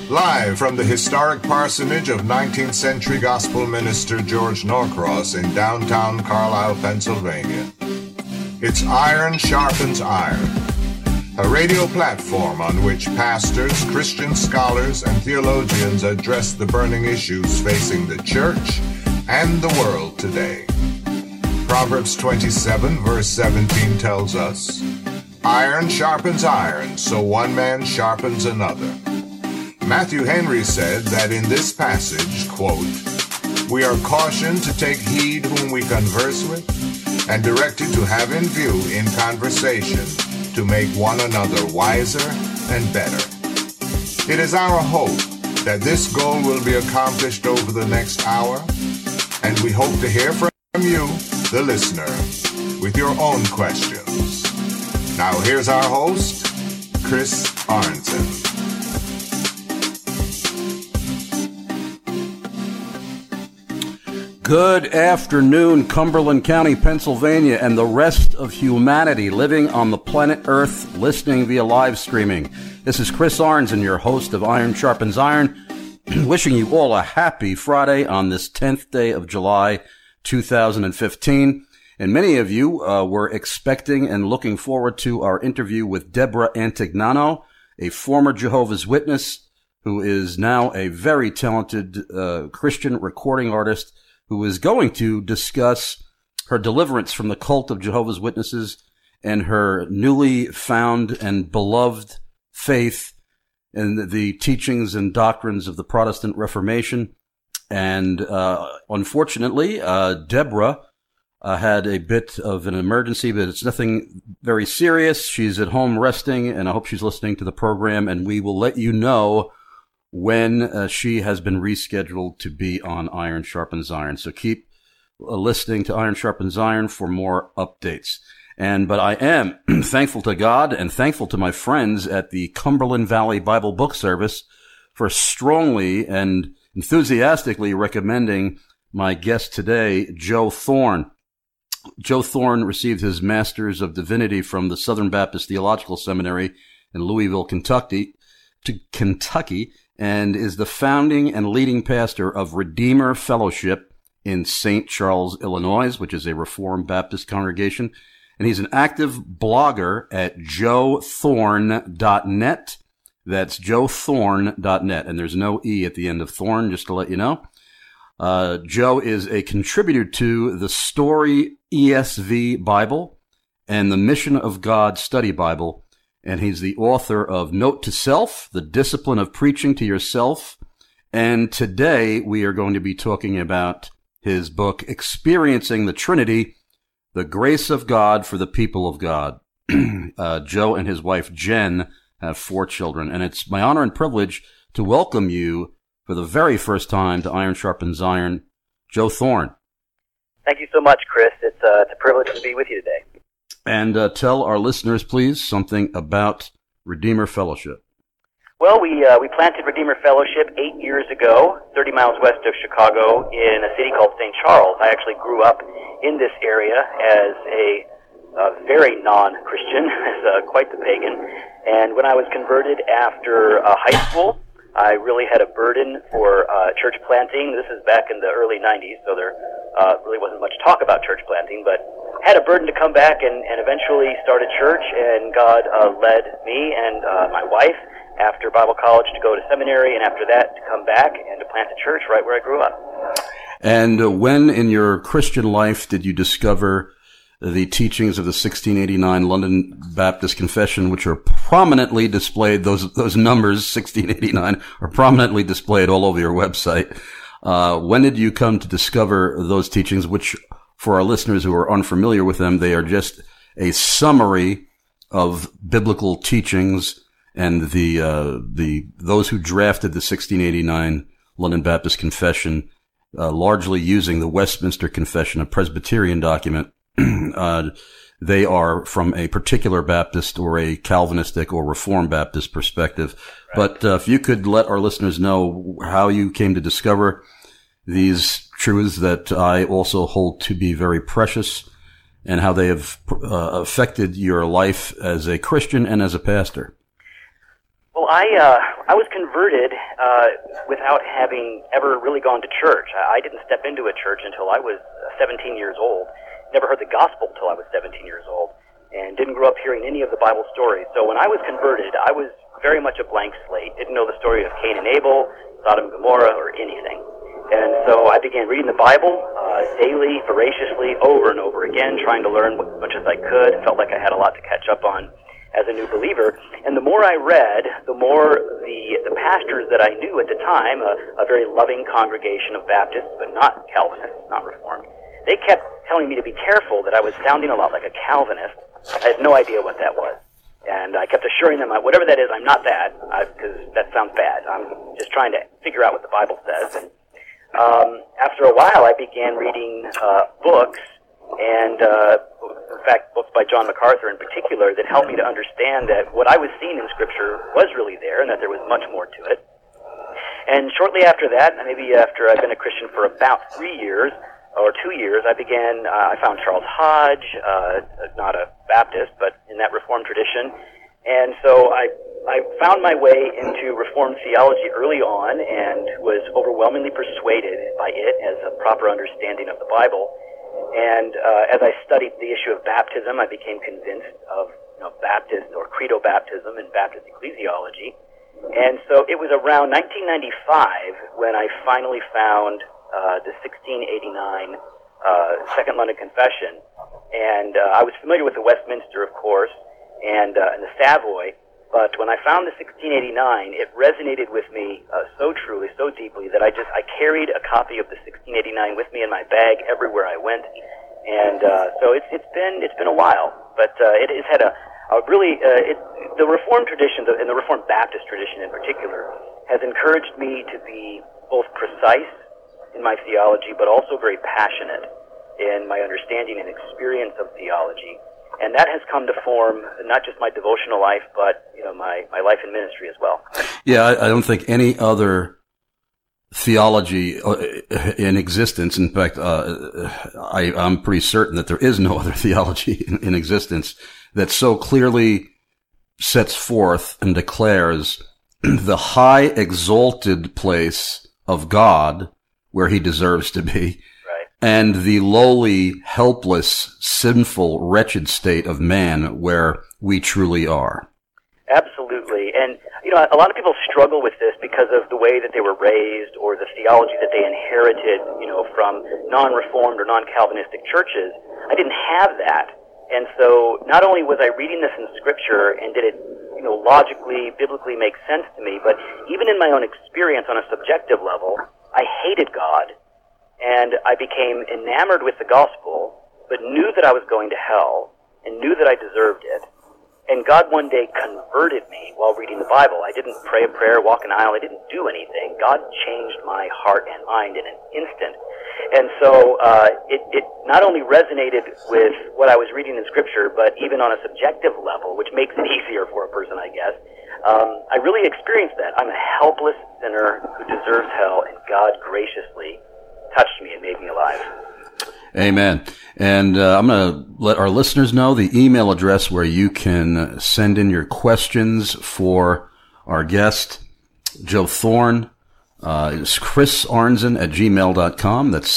Live from the historic parsonage of 19th century gospel minister George Norcross in downtown Carlisle, Pennsylvania. It's Iron Sharpens Iron, a radio platform on which pastors, Christian scholars, and theologians address the burning issues facing the church and the world today. Proverbs 27 verse 17 tells us, "Iron sharpens iron, so one man sharpens another." Matthew Henry said that in this passage, quote, "We are cautioned to take heed whom we converse with, and directed to have in view in conversation to make one another wiser and better." It is our hope that this goal will be accomplished over the next hour, and we hope to hear from you, the listener, with your own questions. Now here's our host, Chris Arnson. Good afternoon, Cumberland County, Pennsylvania, and the rest of humanity living on the planet Earth, listening via live streaming. This is Chris Arnson, your host of Iron Sharpens Iron, wishing you all a happy Friday on this 10th day of July, 2015. And many of you were expecting and looking forward to our interview with Deborah Antignano, a former Jehovah's Witness who is now a very talented Christian recording artist, who is going to discuss her deliverance from the cult of Jehovah's Witnesses and her newly found and beloved faith in the teachings and doctrines of the Protestant Reformation. And unfortunately, Deborah had a bit of an emergency, but it's nothing very serious. She's at home resting, and I hope she's listening to the program, and we will let you know when she has been rescheduled to be on Iron Sharpens Iron. So keep listening to Iron Sharpens Iron for more updates. But I am thankful to God and thankful to my friends at the Cumberland Valley Bible Book Service for strongly and enthusiastically recommending my guest today, Joe Thorn. Joe Thorn received his Master's of Divinity from the Southern Baptist Theological Seminary in Louisville, Kentucky, and is the founding and leading pastor of Redeemer Fellowship in St. Charles, Illinois, which is a Reformed Baptist congregation. And he's an active blogger at joethorn.net. That's joethorn.net. And there's no E at the end of Thorn, just to let you know. Joe is a contributor to the Story ESV Bible and the Mission of God Study Bible. And he's the author of Note to Self, The Discipline of Preaching to Yourself. And today we are going to be talking about his book, Experiencing the Trinity, The Grace of God for the People of God. Joe and his wife, Jen, have 4 children. And it's my honor and privilege to welcome you for the very first time to Iron Sharpens Iron, Joe Thorn. Thank you so much, Chris. It's a privilege to be with you today. And tell our listeners, please, something about Redeemer Fellowship. Well, we planted Redeemer Fellowship 8 years ago, 30 miles west of Chicago, in a city called St. Charles. I actually grew up in this area as a very non-Christian, as quite the pagan. And when I was converted after high school, I really had a burden for church planting. This is back in the early 90s, so there really wasn't much talk about church planting, but had a burden to come back and eventually start a church, and God led me and my wife after Bible college to go to seminary, and after that to come back and to plant a church right where I grew up. And when in your Christian life did you discover the teachings of the 1689 London Baptist Confession, which are prominently displayed, those numbers, 1689, are prominently displayed all over your website? When did you come to discover those teachings, which, for our listeners who are unfamiliar with them, they are just a summary of biblical teachings, and those who drafted the 1689 London Baptist Confession, largely using the Westminster Confession, a Presbyterian document, they are from a particular Baptist or a Calvinistic or Reformed Baptist perspective. Right. But if you could let our listeners know how you came to discover these truths that I also hold to be very precious, and how they have affected your life as a Christian and as a pastor. Well, I was converted without having ever really gone to church. I didn't step into a church until I was 17 years old. Never heard the gospel until I was 17 years old, and didn't grow up hearing any of the Bible stories. So when I was converted, I was very much a blank slate. Didn't know the story of Cain and Abel, Sodom and Gomorrah, or anything. And so I began reading the Bible daily, voraciously, over and over again, trying to learn as much as I could. Felt like I had a lot to catch up on as a new believer. And the more I read, the more the pastors that I knew at the time, a very loving congregation of Baptists, but not Calvinists, not Reformed, they kept telling me to be careful, that I was sounding a lot like a Calvinist. I had no idea what that was. And I kept assuring them, whatever that is, I'm not that, because that sounds bad. I'm just trying to figure out what the Bible says. And after a while, I began reading books, and in fact, books by John MacArthur in particular, that helped me to understand that what I was seeing in Scripture was really there, and that there was much more to it. And shortly after that, maybe after I'd been a Christian for about 3 years, or 2 years, I found Charles Hodge, not a Baptist, but in that Reformed tradition. And so I found my way into Reformed theology early on and was overwhelmingly persuaded by it as a proper understanding of the Bible. And as I studied the issue of baptism, I became convinced of Baptist or credo baptism and Baptist ecclesiology. And so it was around 1995 when I finally found the 1689 Second London Confession. And I was familiar with the Westminster, of course, and the Savoy. But when I found the 1689, it resonated with me so truly, so deeply, that I carried a copy of the 1689 with me in my bag everywhere I went. And so it's been a while, but it has had the Reformed tradition, and the Reformed Baptist tradition in particular, has encouraged me to be both precise in my theology, but also very passionate in my understanding and experience of theology. And that has come to form not just my devotional life, but my life in ministry as well. Yeah, I don't think any other theology in existence, in fact, I'm pretty certain that there is no other theology in existence that so clearly sets forth and declares the high exalted place of God where he deserves to be, and the lowly, helpless, sinful, wretched state of man where we truly are. Absolutely. And, a lot of people struggle with this because of the way that they were raised or the theology that they inherited, from non-Reformed or non-Calvinistic churches. I didn't have that. And so not only was I reading this in Scripture and did it, logically, biblically make sense to me, but even in my own experience on a subjective level, I hated God. And I became enamored with the gospel, but knew that I was going to hell, and knew that I deserved it. And God one day converted me while reading the Bible. I didn't pray a prayer, walk an aisle, I didn't do anything. God changed my heart and mind in an instant. And so it not only resonated with what I was reading in Scripture, but even on a subjective level, which makes it easier for a person, I guess. I really experienced that. I'm a helpless sinner who deserves hell, and God graciously touched me and made me alive. Amen. And I'm going to let our listeners know the email address where you can send in your questions for our guest, Joe Thorn. It's chrisarnzen@gmail.com. That's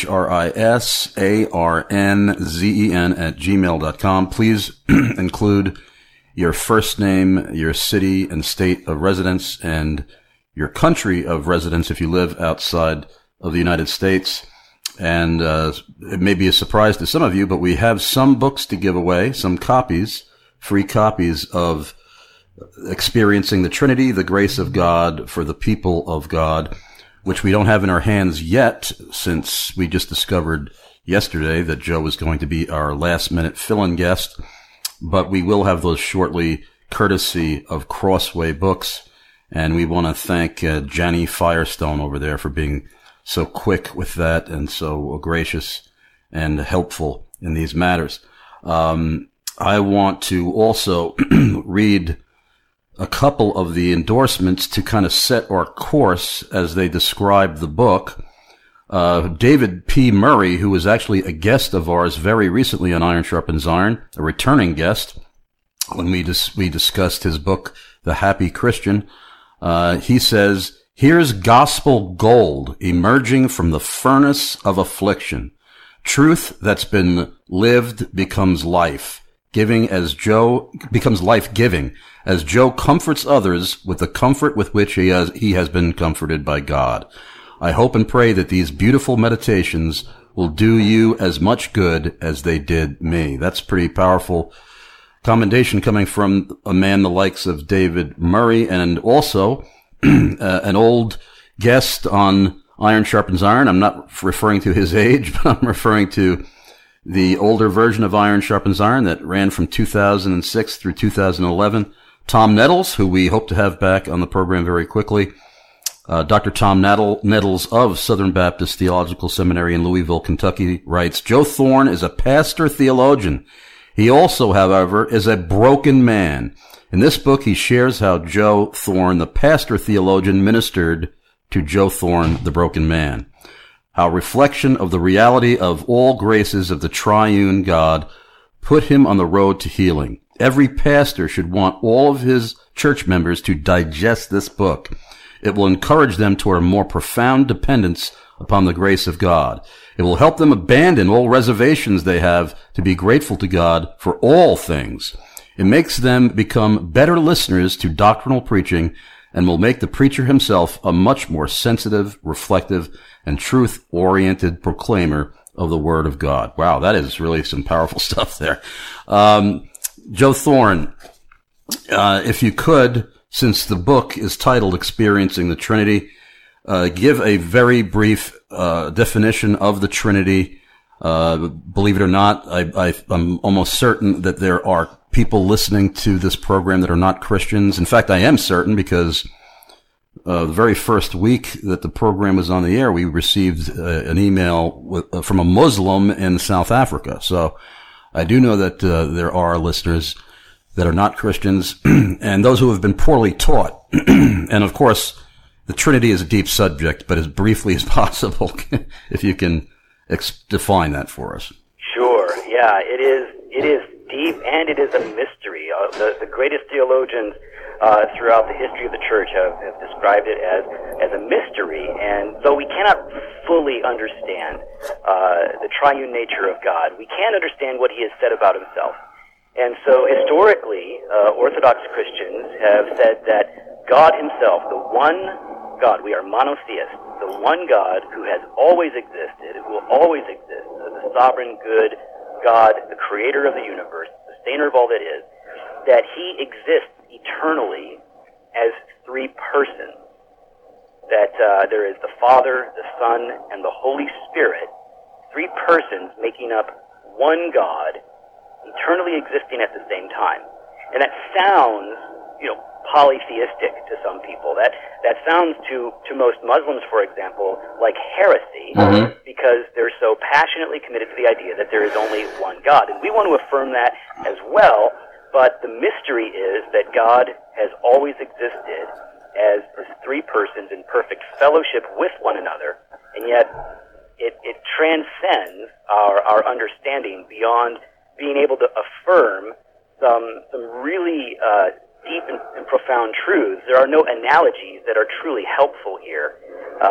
CHRISARNZEN@gmail.com. Please include your first name, your city and state of residence, and your country of residence if you live outside of the United States. And it may be a surprise to some of you, but we have some books to give away, some copies, free copies of Experiencing the Trinity, the Grace of God for the People of God, which we don't have in our hands yet, since we just discovered yesterday that Joe was going to be our last-minute fill-in guest. But we will have those shortly, courtesy of Crossway Books. And we want to thank Jenny Firestone over there for being so quick with that and so gracious and helpful in these matters. I want to also read a couple of the endorsements to kind of set our course as they describe the book. David P. Murray, who was actually a guest of ours very recently on Iron Sharpens Iron, a returning guest, when we discussed his book, The Happy Christian. He says, here's gospel gold emerging from the furnace of affliction. Truth that's been lived becomes life. Becomes life-giving as Joe comforts others with the comfort with which he has been comforted by God. I hope and pray that these beautiful meditations will do you as much good as they did me. That's pretty powerful commendation coming from a man the likes of David Murray, and also an old guest on Iron Sharpens Iron. I'm not referring to his age, but I'm referring to the older version of Iron Sharpens Iron that ran from 2006 through 2011. Tom Nettles, who we hope to have back on the program very quickly. Dr. Tom Nettles of Southern Baptist Theological Seminary in Louisville, Kentucky, writes, Joe Thorn is a pastor theologian. He also, however, is a broken man. In this book, he shares how Joe Thorn, the pastor theologian, ministered to Joe Thorn, the broken man. How reflection of the reality of all graces of the triune God put him on the road to healing. Every pastor should want all of his church members to digest this book. It will encourage them toward a more profound dependence upon the grace of God. It will help them abandon all reservations they have to be grateful to God for all things. It makes them become better listeners to doctrinal preaching and will make the preacher himself a much more sensitive, reflective, and truth-oriented proclaimer of the Word of God. Wow, that is really some powerful stuff there. Joe Thorn, if you could, since the book is titled Experiencing the Trinity, give a very brief definition of the Trinity. Believe it or not, I'm almost certain that there are people listening to this program that are not Christians. In fact, I am certain because the very first week that the program was on the air, we received an email from a Muslim in South Africa. So I do know that there are listeners that are not Christians and those who have been poorly taught. And of course, the Trinity is a deep subject, but as briefly as possible, if you can define that for us. Sure. Yeah, it is deep, and it is a mystery. The greatest theologians throughout the history of the church have described it as a mystery, and though we cannot fully understand the triune nature of God, we can understand what he has said about himself. And so historically, Orthodox Christians have said that God himself, the one God, we are monotheists, the one God who has always existed, who will always exist, the sovereign good God, the creator of the universe, sustainer of all that is, that he exists eternally as three persons. That there is the Father, the Son, and the Holy Spirit, three persons making up one God, eternally existing at the same time. And that sounds, polytheistic to some people. That sounds to most Muslims, for example, like heresy, because they're so passionately committed to the idea that there is only one God. And we want to affirm that as well, but the mystery is that God has always existed as three persons in perfect fellowship with one another, and yet it transcends our understanding beyond being able to affirm some really deep and profound truths. There are no analogies that are truly helpful here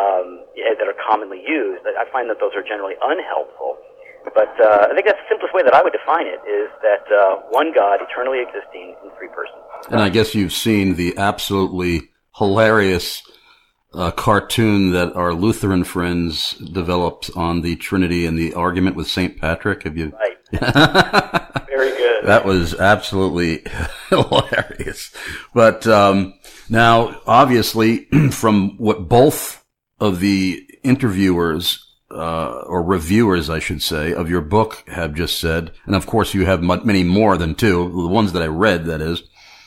that are commonly used. I find that those are generally unhelpful. But I think that's the simplest way that I would define it, is that one God eternally existing in three persons. And I guess you've seen the absolutely hilarious cartoon that our Lutheran friends developed on the Trinity and the argument with St. Patrick. Have you? Right. Very good. That was absolutely hilarious. But now, obviously, from what both of the interviewers or reviewers, I should say, of your book have just said, and of course you have many more than two, the ones that I read, that is,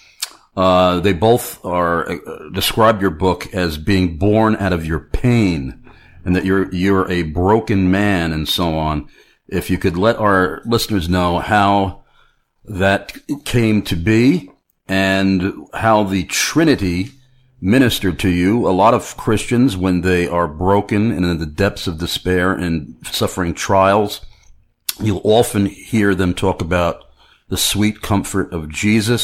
they both describe your book as being born out of your pain, and that you're a broken man, and so on. If you could let our listeners know how that came to be and how the Trinity ministered to you. A lot of Christians, when they are broken and in the depths of despair and suffering trials, you'll often hear them talk about the sweet comfort of Jesus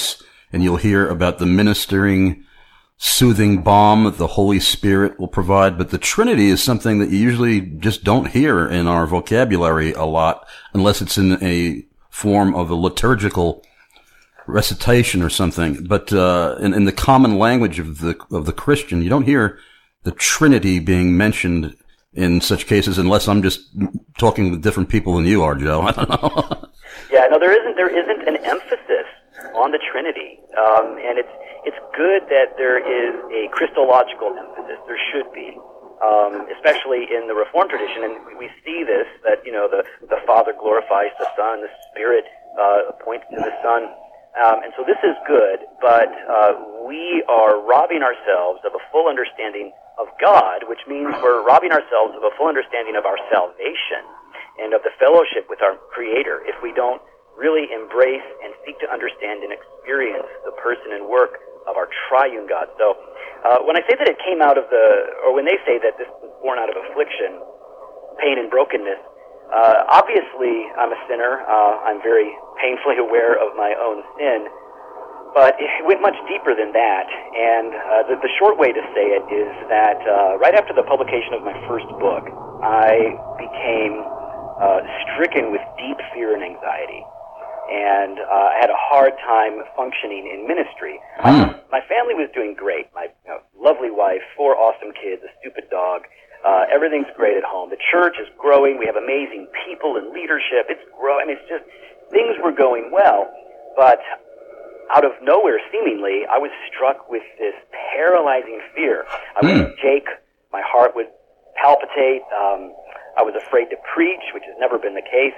and you'll hear about the ministering, soothing balm the Holy Spirit will provide. But the Trinity is something that you usually just don't hear in our vocabulary a lot, unless it's in a form of a liturgical recitation or something. But in the common language of the Christian, you don't hear the Trinity being mentioned in such cases, unless I'm just talking with different people than you are, Joe. I don't know. Yeah, no, there isn't an emphasis on the Trinity, and it's good that there is a Christological emphasis. There should be, especially in the Reformed tradition, and we see this, that, you know, the Father glorifies the Son, the Spirit points to the Son, and so this is good, but we are robbing ourselves of a full understanding of God, which means we're robbing ourselves of a full understanding of our salvation and of the fellowship with our Creator if we don't really embrace and seek to understand and experience the person and work of our triune God. So when I say that it came out of or when they say that this was born out of affliction, pain and brokenness, obviously I'm a sinner. I'm very painfully aware of my own sin, but it went much deeper than that. And the short way to say it is that right after the publication of my first book, I became stricken with deep fear and anxiety. And I had a hard time functioning in ministry. My family was doing great. My lovely wife, 4 awesome kids, a stupid dog. Everything's great at home. The church is growing. We have amazing people and leadership. It's growing. I mean, it's just, things were going well. But out of nowhere, seemingly, I was struck with this paralyzing fear. I would shake. My heart would palpitate. I was afraid to preach, which has never been the case.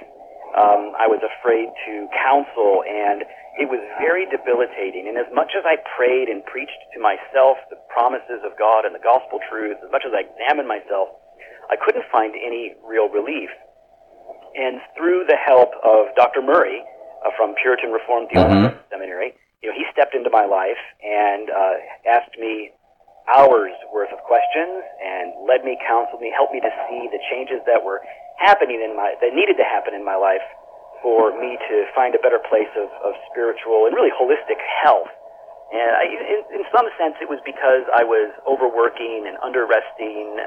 I was afraid to counsel, and it was very debilitating. And as much as I prayed and preached to myself the promises of God and the gospel truths, as much as I examined myself, I couldn't find any real relief. And through the help of Dr. Murray from Puritan Reformed Theological Seminary, he stepped into my life and asked me hours worth of questions and led me, counseled me, helped me to see the changes that were happening that needed to happen in my life for me to find a better place of spiritual and really holistic health. And in some sense, it was because I was overworking and under-resting.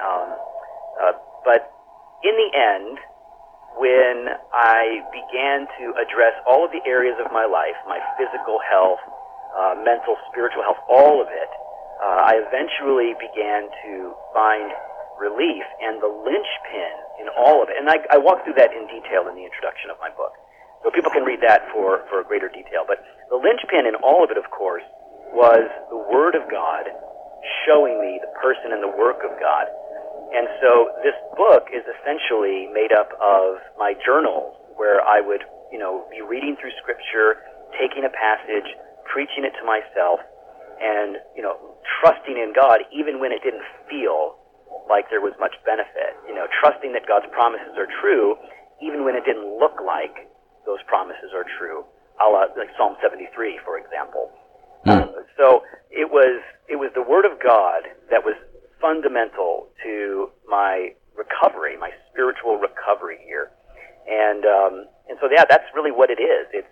But in the end, when I began to address all of the areas of my life, my physical health, mental, spiritual health, all of it, I eventually began to find relief, and the linchpin in all of it, and I walk through that in detail in the introduction of my book, so people can read that for greater detail, but the linchpin in all of it, of course, was the Word of God showing me the person and the work of God. And so this book is essentially made up of my journals, where I would, be reading through Scripture, taking a passage, preaching it to myself, and, trusting in God even when it didn't feel like there was much benefit, trusting that God's promises are true, even when it didn't look like those promises are true, a la like Psalm 73, for example. So it was the Word of God that was fundamental to my recovery, my spiritual recovery here, and so yeah, that's really what it is. It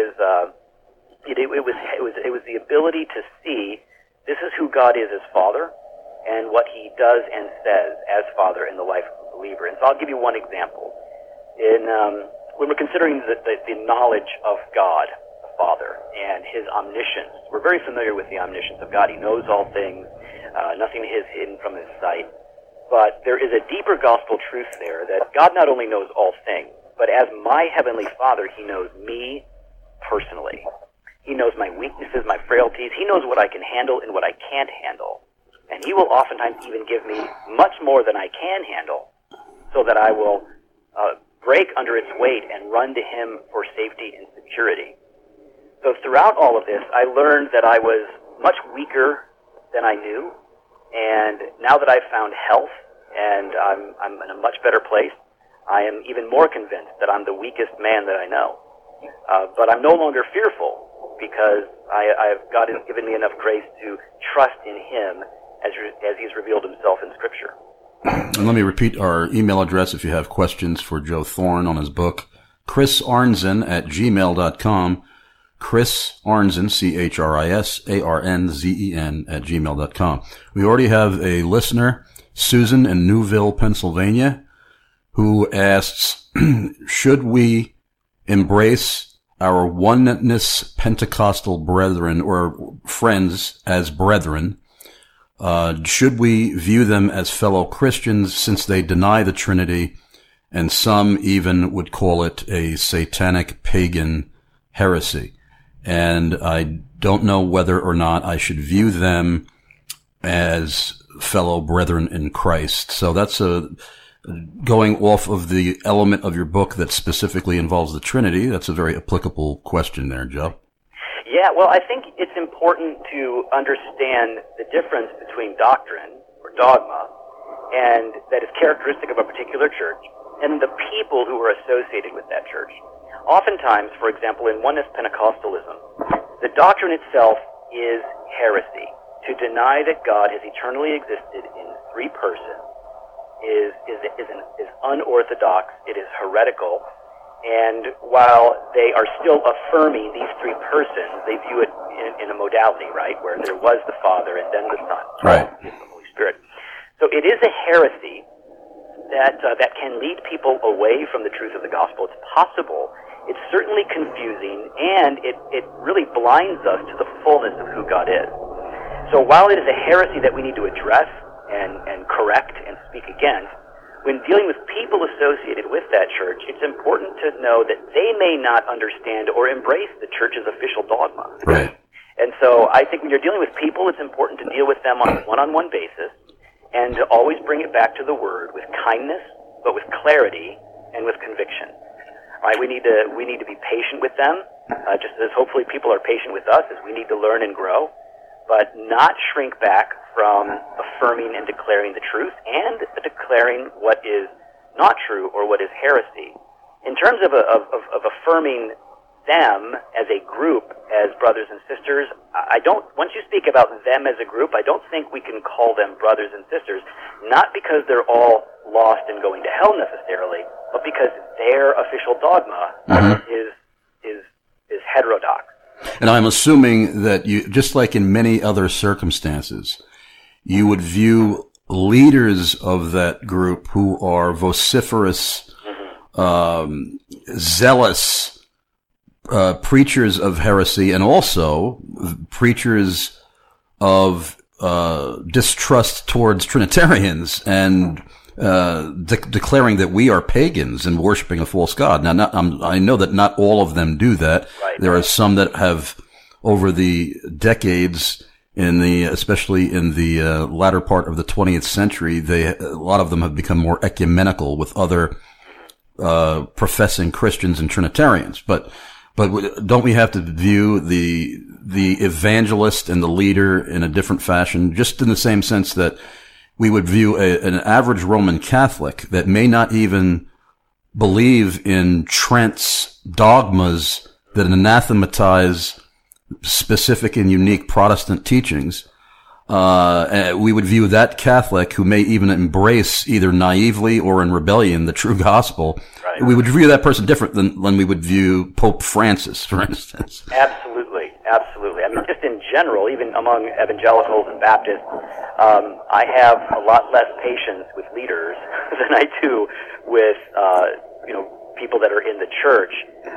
was the ability to see this is who God is as Father, and what He does and says as Father in the life of the believer. And so I'll give you one example. When we're considering the knowledge of God, the Father, and His omniscience, we're very familiar with the omniscience of God. He knows all things. Nothing is hidden from His sight. But there is a deeper gospel truth there, that God not only knows all things, but as my Heavenly Father, He knows me personally. He knows my weaknesses, my frailties. He knows what I can handle and what I can't handle. And He will oftentimes even give me much more than I can handle, so that I will break under its weight and run to Him for safety and security. So throughout all of this, I learned that I was much weaker than I knew. And now that I've found health and I'm in a much better place, I am even more convinced that I'm the weakest man that I know. But I'm no longer fearful, because God has given me enough grace to trust in Him as He's revealed Himself in Scripture. And let me repeat our email address if you have questions for Joe Thorn on his book, chrisarnzen@gmail.com. Chris Arnzen, ChrisArnzen @gmail.com. We already have a listener, Susan in Newville, Pennsylvania, who asks, should we embrace our oneness Pentecostal brethren or friends as brethren? Should we view them as fellow Christians since they deny the Trinity, and some even would call it a satanic pagan heresy? And I don't know whether or not I should view them as fellow brethren in Christ. So that's going off of the element of your book that specifically involves the Trinity. That's a very applicable question there, Joe. Yeah, well, I think it's important to understand the difference between doctrine or dogma and that is characteristic of a particular church and the people who are associated with that church. Oftentimes, for example, in oneness Pentecostalism, the doctrine itself is heresy. To deny that God has eternally existed in three persons is unorthodox, it is heretical, and while they are still affirming these three persons, they view it in a modality, right, where there was the Father and then the Son, right, and the Holy Spirit. So it is a heresy that can lead people away from the truth of the gospel. It's possible. It's certainly confusing, and it really blinds us to the fullness of who God is. So while it is a heresy that we need to address and correct and speak against, when dealing with people associated with that church, it's important to know that they may not understand or embrace the church's official dogma. Right. And so I think when you're dealing with people, it's important to deal with them on a one-on-one basis and to always bring it back to the Word with kindness, but with clarity and with conviction. Right? We need to be patient with them, just as hopefully people are patient with us as we need to learn and grow, but not shrink back from affirming and declaring the truth and declaring what is not true or what is heresy. In terms of affirming them as a group, as brothers and sisters, once you speak about them as a group, I don't think we can call them brothers and sisters, not because they're all lost and going to hell necessarily, but because their official dogma is heterodox. And I'm assuming that you, just like in many other circumstances, you would view leaders of that group who are vociferous, zealous preachers of heresy, and also preachers of distrust towards Trinitarians and declaring that we are pagans and worshiping a false god. Now, I know that not all of them do that. Right. There are some that have, over the decades, especially in the latter part of the 20th century, a lot of them have become more ecumenical with other professing Christians and Trinitarians. But don't we have to view the evangelist and the leader in a different fashion, just in the same sense that we would view an average Roman Catholic that may not even believe in Trent's dogmas that anathematize specific and unique Protestant teachings? We would view that Catholic who may even embrace either naively or in rebellion the true gospel. Right. We would view that person different than we would view Pope Francis, for instance. Absolutely. I mean, just in general, even among evangelicals and Baptists, I have a lot less patience with leaders than I do with, people that are in the church.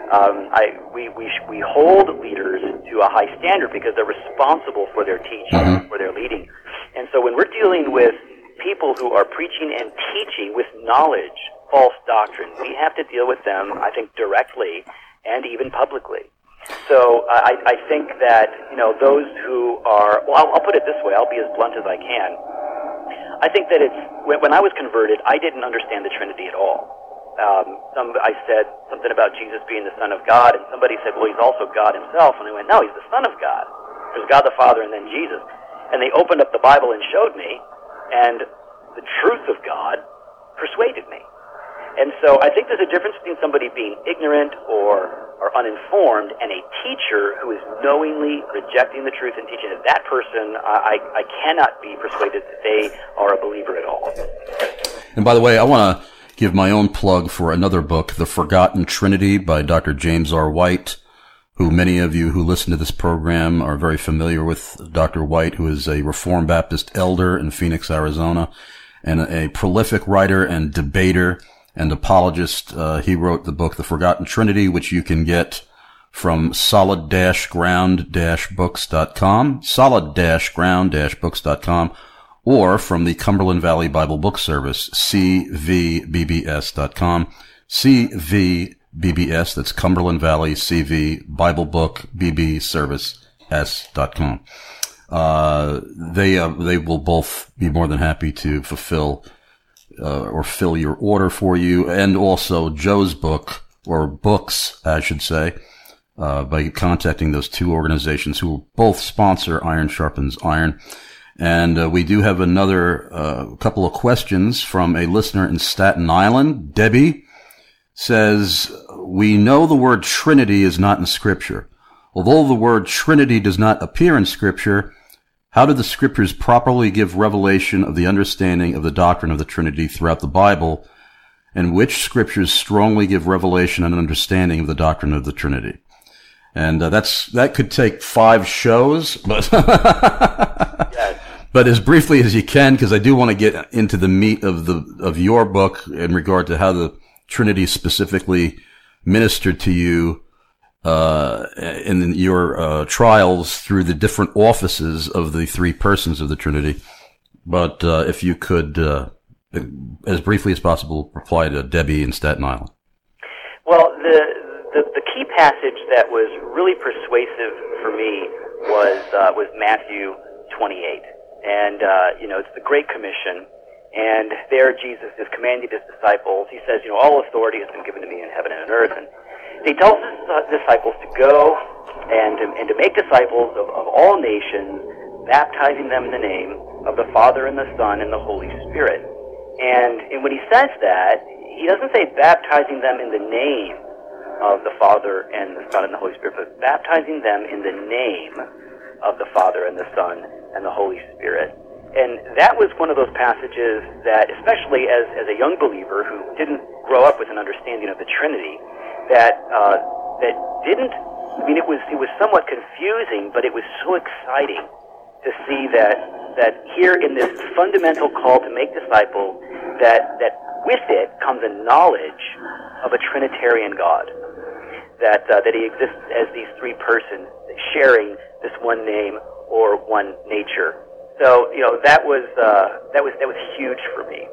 We hold leaders to a high standard because they're responsible for their teaching, for their leading. And so when we're dealing with people who are preaching and teaching with knowledge false doctrine, we have to deal with them, I think, directly and even publicly. So I think that, those who are, well, I'll put it this way, I'll be as blunt as I can. I think that when I was converted, I didn't understand the Trinity at all. I said something about Jesus being the Son of God, and somebody said, well, he's also God himself. And I went, no, he's the Son of God. There's God the Father and then Jesus. And they opened up the Bible and showed me, and the truth of God persuaded me. And so I think there's a difference between somebody being ignorant or uninformed and a teacher who is knowingly rejecting the truth and teaching it. That person, I cannot be persuaded that they are a believer at all. And by the way, I want to give my own plug for another book, The Forgotten Trinity by Dr. James R. White. who many of you who listen to this program are very familiar with. Dr. White, who is a Reformed Baptist elder in Phoenix, Arizona, and a prolific writer and debater and apologist. He wrote the book, The Forgotten Trinity, which you can get from solid-ground-books.com, solid-ground-books.com, or from the Cumberland Valley Bible Book Service, cvbbs.com, CVBBS, that's Cumberland Valley CV Bible Book BB Service S.com. They will both be more than happy to fulfill or fill your order for you, and also Joe's book, or books, I should say, by contacting those two organizations who both sponsor Iron Sharpens Iron. And we do have another couple of questions from a listener in Staten Island. Debbie says, we know the word Trinity is not in Scripture. Although the word Trinity does not appear in Scripture, how do the Scriptures properly give revelation of the understanding of the doctrine of the Trinity throughout the Bible, and which Scriptures strongly give revelation and understanding of the doctrine of the Trinity? And that could take 5 shows, but Yes. But as briefly as you can, because I do want to get into the meat of your book in regard to how the Trinity specifically ministered to you in your trials through the different offices of the 3 persons of the Trinity. But if you could, as briefly as possible, reply to Debbie in Staten Island. Well, the key passage that was really persuasive for me was Matthew 28. And, it's the Great Commission. And there Jesus is commanding his disciples. He says, all authority has been given to me in heaven and on earth. And he tells his disciples to go and to make disciples of all nations, baptizing them in the name of the Father and the Son and the Holy Spirit. And when he says that, he doesn't say baptizing them in the name of the Father and the Son and the Holy Spirit, but baptizing them in the name of the Father and the Son and the Holy Spirit. And that was one of those passages that, especially as a young believer who didn't grow up with an understanding of the Trinity, that didn't, it was somewhat confusing, but it was so exciting to see that here in this fundamental call to make disciples, that with it comes a knowledge of a Trinitarian God, that he exists as these 3 persons sharing this one name or one nature. So that was huge for me.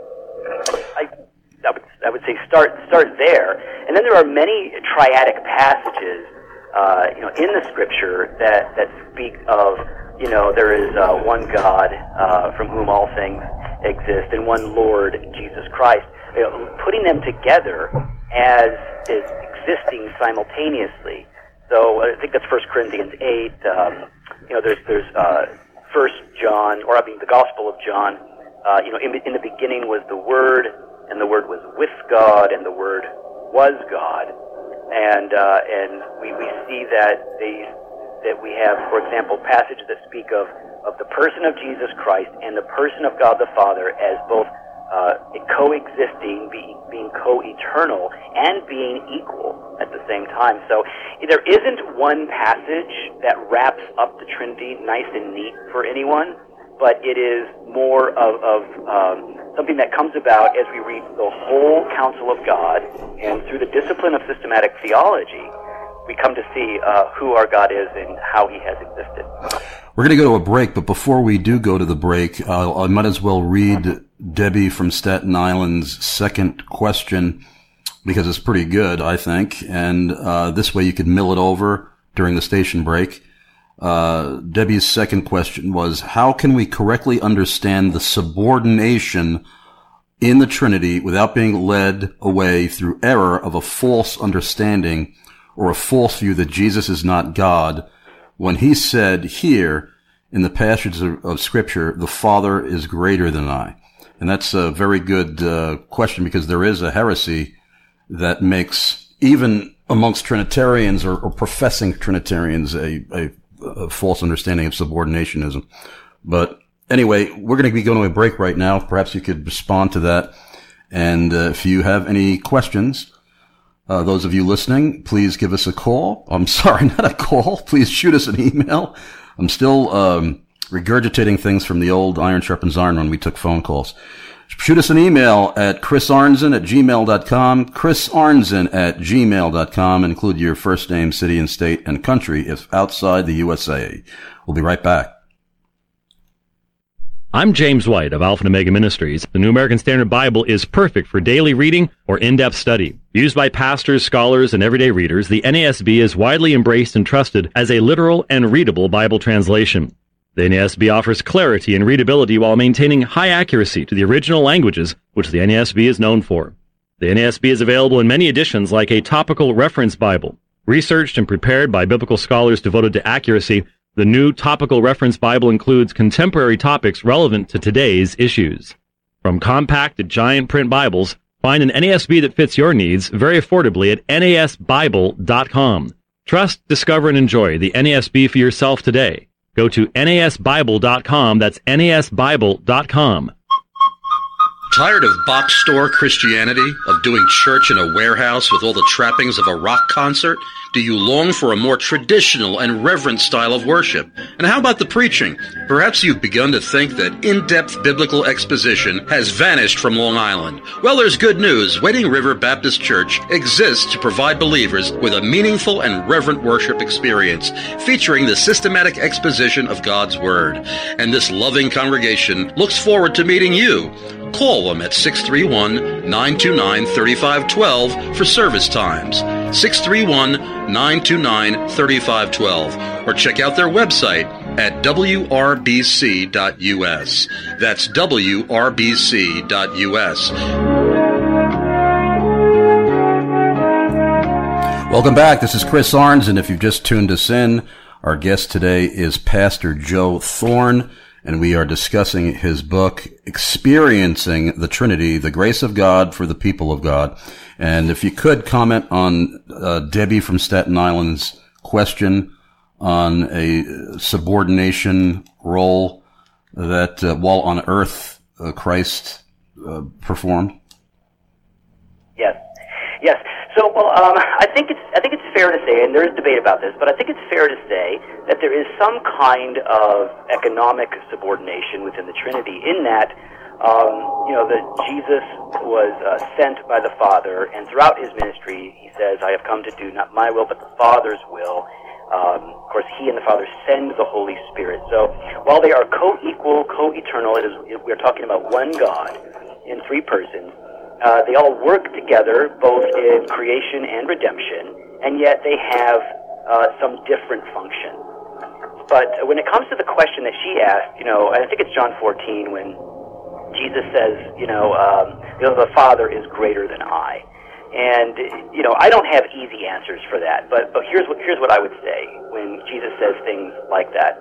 I would say start there, and then there are many triadic passages in the Scripture that speak of there is one God from whom all things exist, and one Lord Jesus Christ. Putting them together as is existing simultaneously. So I think that's 1 Corinthians 8. There's 1 John, the Gospel of John. In the beginning was the Word, and the Word was with God, and the Word was God. And we see that we have, for example, passages that speak of the person of Jesus Christ and the person of God the Father as both coexisting, being co-eternal, and being equal at the same time. So there isn't one passage that wraps up the Trinity nice and neat for anyone, but it is more of something that comes about as we read the whole counsel of God, and through the discipline of systematic theology, we come to see who our God is and how he has existed. We're going to go to a break, but before we do go to the break, I might as well read Debbie from Staten Island's second question, because it's pretty good, I think, and this way you could mill it over during the station break. Debbie's second question was, how can we correctly understand the subordination in the Trinity without being led away through error of a false understanding or a false view that Jesus is not God, when he said here in the passage of Scripture, the Father is greater than I? And that's a very good question, because there is a heresy that makes, even amongst Trinitarians or professing Trinitarians, a false understanding of subordinationism. But anyway, we're going to be going to a break right now. Perhaps you could respond to that. And if you have any questions, Those of you listening, please give us a call. I'm sorry, not a call. Please shoot us an email. I'm still regurgitating things from the old Iron Sharpens Iron when we took phone calls. Shoot us an email at chrisarnzen@gmail.com, chrisarnzen@gmail.com. Include your first name, city and state, and country if outside the USA. We'll be right back. I'm James White of Alpha and Omega Ministries. The New American Standard Bible is perfect for daily reading or in-depth study. Used by pastors, scholars, and everyday readers, the NASB is widely embraced and trusted as a literal and readable Bible translation. The NASB offers clarity and readability while maintaining high accuracy to the original languages, which the NASB is known for. The NASB is available in many editions like a topical reference Bible. Researched and prepared by biblical scholars devoted to accuracy, the new Topical Reference Bible includes contemporary topics relevant to today's issues. From compact to giant print Bibles, find an NASB that fits your needs very affordably at nasbible.com. Trust, discover, and enjoy the NASB for yourself today. Go to nasbible.com. That's nasbible.com. Tired of box store Christianity, of doing church in a warehouse with all the trappings of a rock concert? Do you long for a more traditional and reverent style of worship? And how about the preaching? Perhaps you've begun to think that in-depth biblical exposition has vanished from Long Island. Well, there's good news. Wading River Baptist Church exists to provide believers with a meaningful and reverent worship experience, featuring the systematic exposition of God's Word. And this loving congregation looks forward to meeting you. Call them at 631-929-3512 for service times. 631-929-3512. Or check out their website at wrbc.us. That's wrbc.us. Welcome back. This is Chris Arns, and if you've just tuned us in, our guest today is Pastor Joe Thorn, and we are discussing his book, Experiencing the Trinity, the Grace of God for the People of God. And if you could comment on Debbie from Staten Island's question on a subordination role that while on earth Christ performed. Yes. So, I think it's fair to say, and there is debate about this, but I think it's fair to say that there is some kind of economic subordination within the Trinity, in that, that Jesus was sent by the Father, and throughout his ministry, he says, "I have come to do not my will, but the Father's will." Of course, he and the Father send the Holy Spirit. So, while they are co-equal, co-eternal, we're talking about one God in three persons. They all work together, both in creation and redemption, and yet they have some different functions. But when it comes to the question that she asked, I think it's John 14 when Jesus says, the Father is greater than I. And, I don't have easy answers for that, but here's what I would say when Jesus says things like that.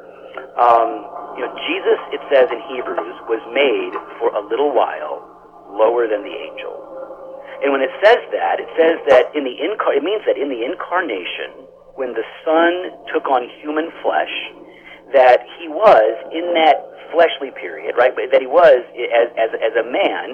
Jesus, it says in Hebrews, was made for a little while lower than the angels. And when it says that, it means that in the incarnation, when the Son took on human flesh, that he was in that fleshly period, right? That he was as a man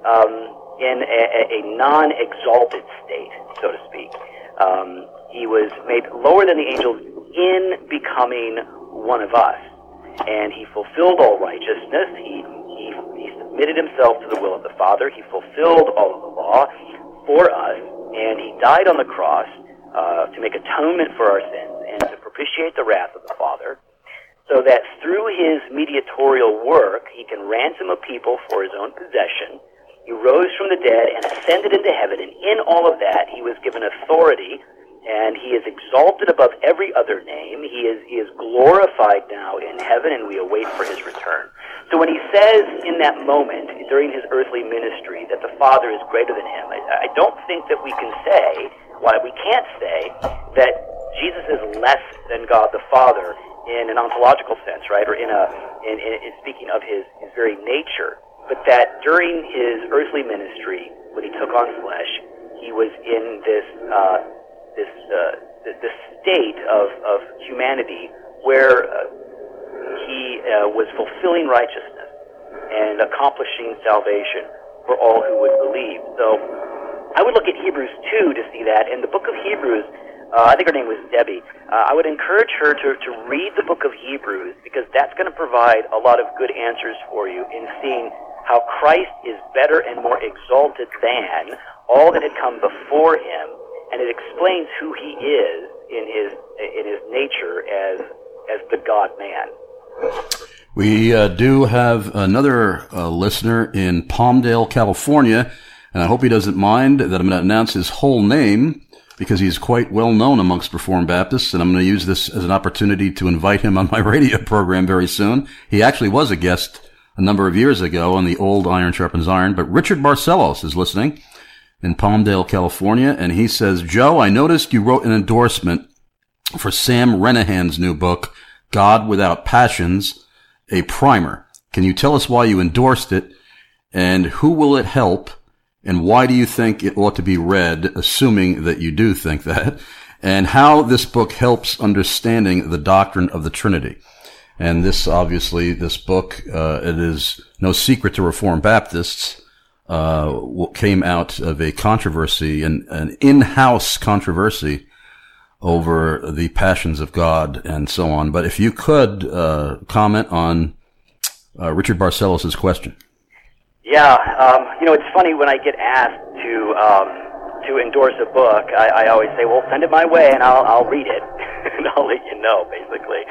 in a non-exalted state, so to speak. He was made lower than the angels in becoming one of us, and he fulfilled all righteousness. He submitted himself to the will of the Father. He fulfilled all of the law for us, and he died on the cross to make atonement for our sins and to propitiate the wrath of the Father, so that through his mediatorial work, he can ransom a people for his own possession. He rose from the dead and ascended into heaven, and in all of that, he was given authority, and he is exalted above every other name. He is glorified now in heaven, and we await for his return. So when he says in that moment, during his earthly ministry, that the Father is greater than him, I don't think that we can't say that Jesus is less than God the Father in an ontological sense, right, or in speaking of his very nature, but that during his earthly ministry, when he took on flesh, he was in this state of humanity where he was fulfilling righteousness and accomplishing salvation for all who would believe. So I would look at Hebrews 2 to see that. In the book of Hebrews, I think her name was Debbie, I would encourage her to read the book of Hebrews, because that's going to provide a lot of good answers for you in seeing how Christ is better and more exalted than all that had come before him, and it explains who he is in his nature as the God-man. We do have another listener in Palmdale, California, and I hope he doesn't mind that I'm going to announce his whole name, because he's quite well known amongst Reformed Baptists, and I'm going to use this as an opportunity to invite him on my radio program very soon. He actually was a guest a number of years ago on the old Iron Sharpens Iron, but Richard Barcelos is listening in Palmdale, California, and he says, Joe, I noticed you wrote an endorsement for Sam Renihan's new book, God Without Passions, a primer. Can you tell us why you endorsed it, and who will it help, and why do you think it ought to be read, assuming that you do think that, and how this book helps understanding the doctrine of the Trinity? And this, obviously, this book, it is no secret to Reformed Baptists, came out of a controversy, an in-house controversy over the passions of God and so on. But if you could comment on Richard Barcelos' question. Yeah, it's funny when I get asked to endorse a book, I always say, well, send it my way and I'll read it and I'll let you know, basically.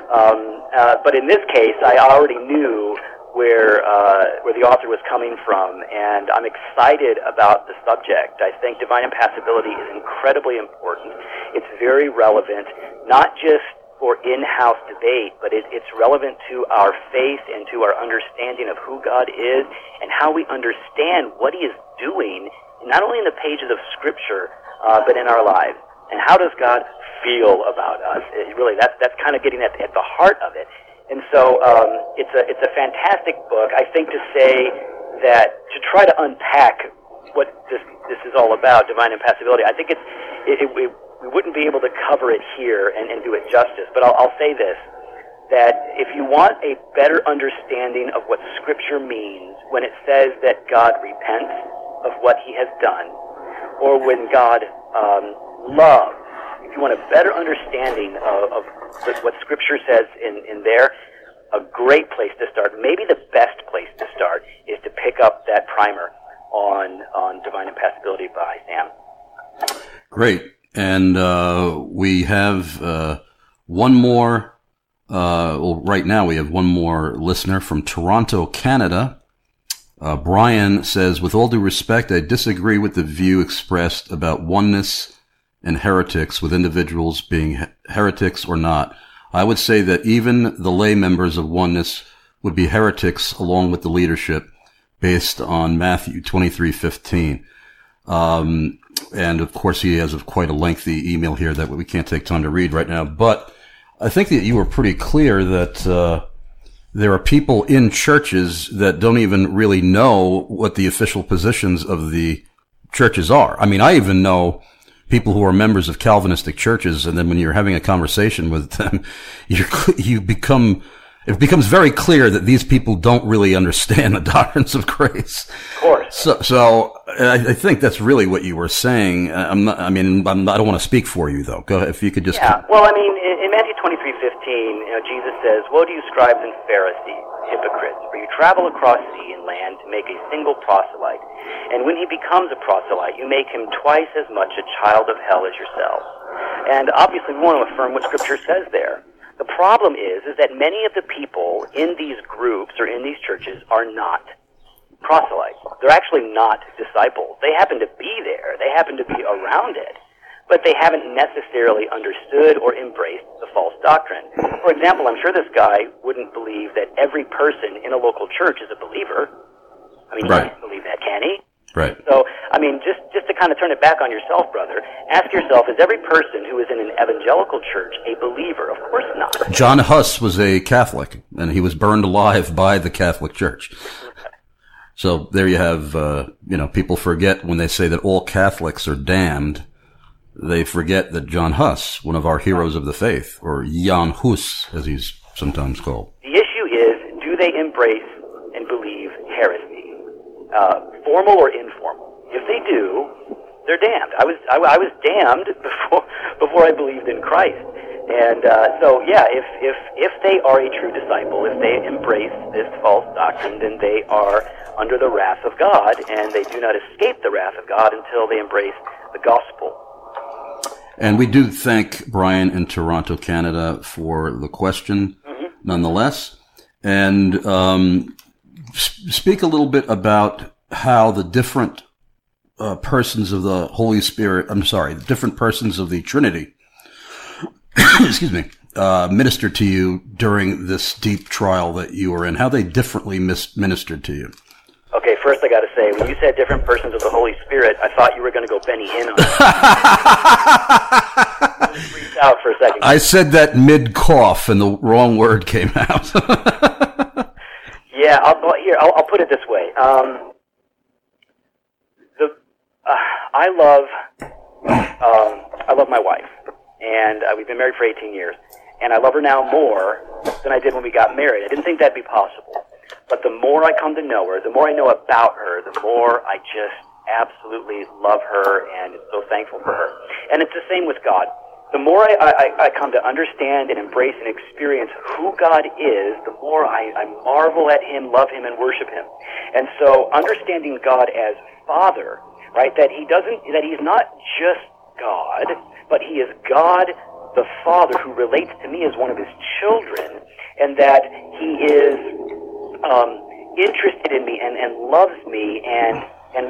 But in this case, I already knew where the author was coming from, and I'm excited about the subject. I think divine impassibility is incredibly important. It's very relevant, not just for in-house debate, but it's relevant to our faith and to our understanding of who God is and how we understand what he is doing, not only in the pages of Scripture, but in our lives. And how does God feel about us? Really, that's kind of getting at the heart of it. And so it's a fantastic book. I think to say that, to try to unpack what this is all about, divine impassibility, I think we wouldn't be able to cover it here and do it justice. But I'll say this, that if you want a better understanding of what Scripture means when it says that God repents of what he has done, or when God loves, if you want a better understanding of what Scripture says in there, a great place to start, maybe the best place to start, is to pick up that primer on divine impassibility by Sam. Great. And we have one more, right now we have one more listener from Toronto, Canada. Brian says, with all due respect, I disagree with the view expressed about oneness and heretics, with individuals being heretics or not. I would say that even the lay members of oneness would be heretics along with the leadership based on Matthew 23:15. And of course he has quite a lengthy email here that we can't take time to read right now. But I think that you were pretty clear that there are people in churches that don't even really know what the official positions of the churches are. I mean, I even know people who are members of Calvinistic churches, and then when you're having a conversation with them, it becomes very clear that these people don't really understand the doctrines of grace. Of course. So I think that's really what you were saying. I don't want to speak for you, though. Go ahead, if you could just. Yeah. Well, I mean, in Matthew 23:15, Jesus says, "Woe to you, scribes and Pharisees, hypocrites, for you travel across sea and land to make a single proselyte. And when he becomes a proselyte, you make him twice as much a child of hell as yourself." And obviously, we want to affirm what Scripture says there. The problem is that many of the people in these groups or in these churches are not proselytes. They're actually not disciples. They happen to be there. They happen to be around it. But they haven't necessarily understood or embraced the false doctrine. For example, I'm sure this guy wouldn't believe that every person in a local church is a believer. I mean, right. He can't believe that, can he? Right. So, I mean, just to kind of turn it back on yourself, brother, ask yourself, is every person who is in an evangelical church a believer? Of course not. John Huss was a Catholic, and he was burned alive by the Catholic Church. So there you have, people forget when they say that all Catholics are damned, they forget that John Huss, one of our heroes of the faith, or Jan Hus, as he's sometimes called. The issue is, do they embrace and believe heresy? Formal or informal? If they do, they're damned. I was damned before I believed in Christ. And so, yeah, if they are a true disciple, if they embrace this false doctrine, then they are under the wrath of God, and they do not escape the wrath of God until they embrace the gospel. And we do thank Brian in Toronto, Canada, for the question, nonetheless. And speak a little bit about how the different persons of the Holy Spirit, the different persons of the Trinity, excuse me, ministered to you during this deep trial that you were in, how they differently ministered to you. Okay, first I got to say, when you said different persons of the Holy Spirit, I thought you were going to go Benny Hinn on it. I freaked out for a second. I said that mid-cough and the wrong word came out. Yeah, I'll put it this way. I love my wife, and we've been married for 18 years, and I love her now more than I did when we got married. I didn't think that'd be possible. But the more I come to know her, the more I know about her, the more I just absolutely love her and am so thankful for her. And it's the same with God. The more I come to understand and embrace and experience who God is, the more I marvel at Him, love Him, and worship Him. And so understanding God as Father, right, that He's not just God, but He is God the Father who relates to me as one of His children, and that He is interested in me and loves me and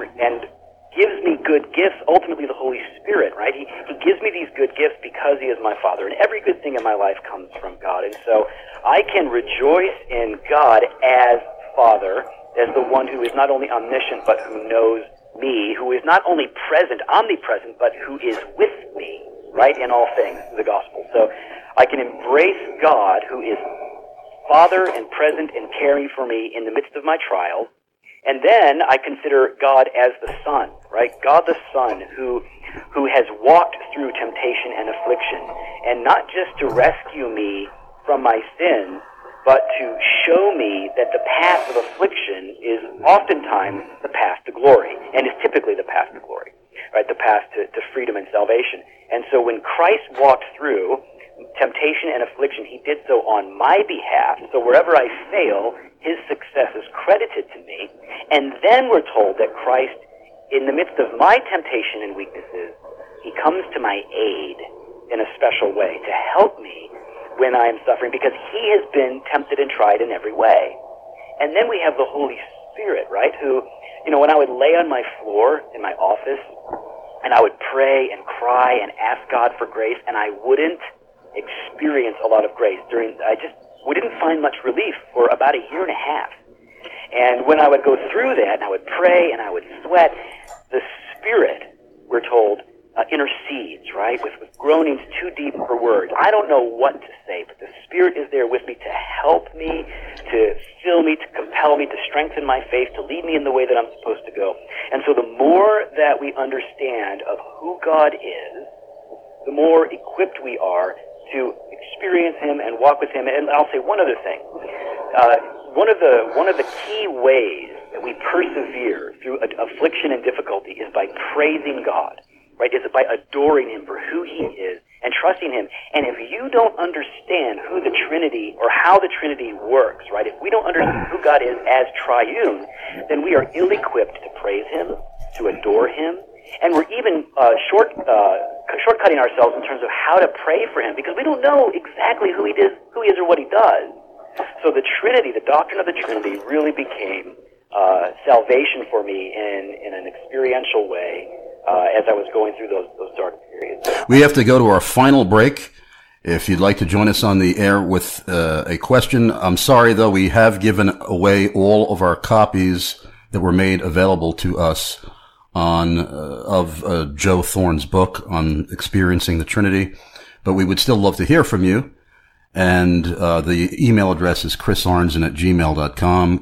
gives me good gifts, ultimately the Holy Spirit, right? He gives me these good gifts because He is my Father, and every good thing in my life comes from God. And so I can rejoice in God as Father, as the one who is not only omniscient, but who knows me, who is not only present, omnipresent, but who is with me, right, in all things, the gospel. So I can embrace God, who is Father and present and caring for me in the midst of my trials. And then I consider God as the Son, right? God the Son who has walked through temptation and affliction, and not just to rescue me from my sins, but to show me that the path of affliction is oftentimes the path to glory, and is typically the path to glory, right? The path to freedom and salvation. And so when Christ walked through temptation and affliction, He did so on my behalf. So wherever I fail, His success is credited to me. And then we're told that Christ, in the midst of my temptation and weaknesses, He comes to my aid in a special way to help me when I am suffering, because He has been tempted and tried in every way. And then we have the Holy Spirit, right, who, when I would lay on my floor in my office, and I would pray and cry and ask God for grace, and I wouldn't experience a lot of grace. We didn't find much relief for about a year and a half. And when I would go through that, and I would pray and I would sweat, the Spirit, we're told, intercedes, right, with groanings too deep for words. I don't know what to say, but the Spirit is there with me to help me, to fill me, to compel me, to strengthen my faith, to lead me in the way that I'm supposed to go. And so the more that we understand of who God is, the more equipped we are to experience Him and walk with Him. And I'll say one other thing. One of the key ways that we persevere through affliction and difficulty is by praising God, right? Is by adoring Him for who He is and trusting Him. And if you don't understand who the Trinity or how the Trinity works, right? If we don't understand who God is as triune, then we are ill-equipped to praise Him, to adore Him, and we're even shortcutting ourselves in terms of how to pray for Him, because we don't know exactly who He is or what He does. So the Trinity, the doctrine of the Trinity, really became salvation for me in an experiential way as I was going through those dark periods. We have to go to our final break. If you'd like to join us on the air with a question, I'm sorry, though, we have given away all of our copies that were made available to us of Joe Thorne's book on experiencing the Trinity, but we would still love to hear from you. And the email address is chrisarnzen@gmail.com,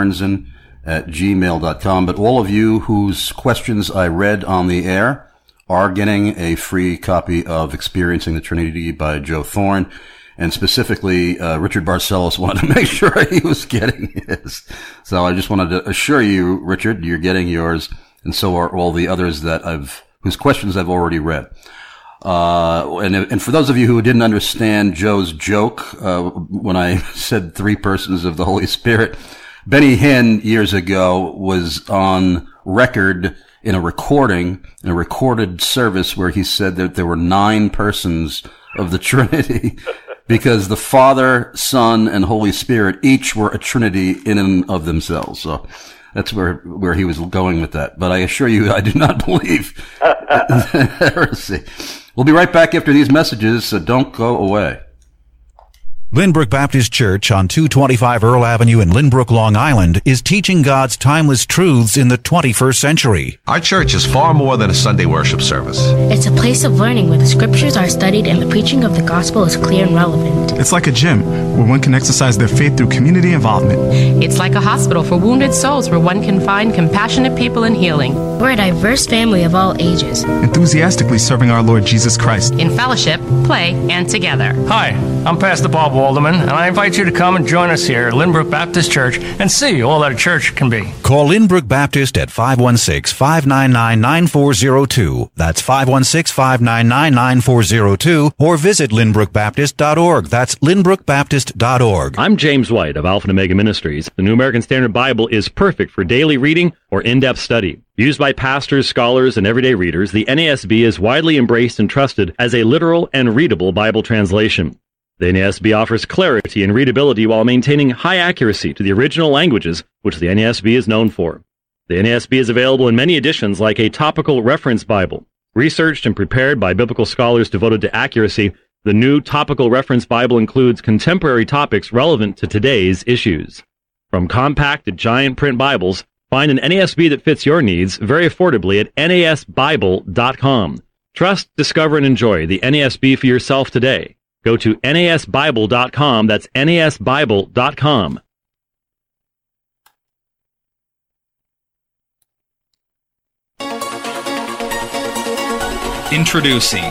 chrisarnzen@gmail.com. But all of you whose questions I read on the air are getting a free copy of Experiencing the Trinity by Joe Thorne. And specifically, Richard Barcelos wanted to make sure he was getting his. So I just wanted to assure you, Richard, you're getting yours. and so are all the others whose questions I've already read. And for those of you who didn't understand Joe's joke, when I said 3 persons of the Holy Spirit, Benny Hinn years ago was on record in a recorded service where he said that there were 9 persons of the Trinity because the Father, Son, and Holy Spirit each were a Trinity in and of themselves. So that's where he was going with that. But I assure you, I do not believe heresy. We'll be right back after these messages, so don't go away. Lynbrook Baptist Church on 225 Earl Avenue in Lynbrook, Long Island is teaching God's timeless truths in the 21st century. Our church is far more than a Sunday worship service. It's a place of learning where the scriptures are studied and the preaching of the gospel is clear and relevant. It's like a gym where one can exercise their faith through community involvement. It's like a hospital for wounded souls where one can find compassionate people in healing. We're a diverse family of all ages, enthusiastically serving our Lord Jesus Christ in fellowship, play, and together. Hi, I'm Pastor Bob Walderman, and I invite you to come and join us here at Lynbrook Baptist Church and see all that a church can be. Call Lynbrook Baptist at 516-599-9402. That's 516-599-9402, or visit lynbrookbaptist.org. That's lynbrookbaptist.org. I'm James White of Alpha and Omega Ministries. The New American Standard Bible is perfect for daily reading or in-depth study. Used by pastors, scholars, and everyday readers, the NASB is widely embraced and trusted as a literal and readable Bible translation. The NASB offers clarity and readability while maintaining high accuracy to the original languages, which the NASB is known for. The NASB is available in many editions like a topical reference Bible. Researched and prepared by biblical scholars devoted to accuracy, the new topical reference Bible includes contemporary topics relevant to today's issues. From compact to giant print Bibles, find an NASB that fits your needs very affordably at nasbible.com. Trust, discover, and enjoy the NASB for yourself today. Go to nasbible.com. That's nasbible.com. Introducing